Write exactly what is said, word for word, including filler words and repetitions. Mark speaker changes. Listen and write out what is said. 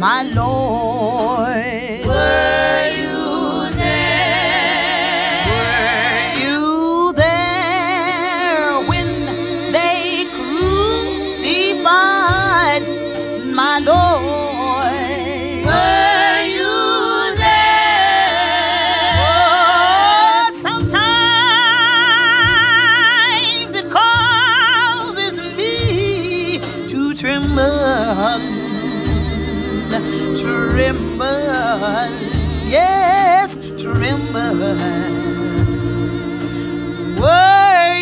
Speaker 1: my Lord.
Speaker 2: Were you there?
Speaker 1: Were you there when they crucified my Lord?
Speaker 2: Were you there?
Speaker 1: Oh, sometimes it causes me to tremble, tremble, yes, tremble.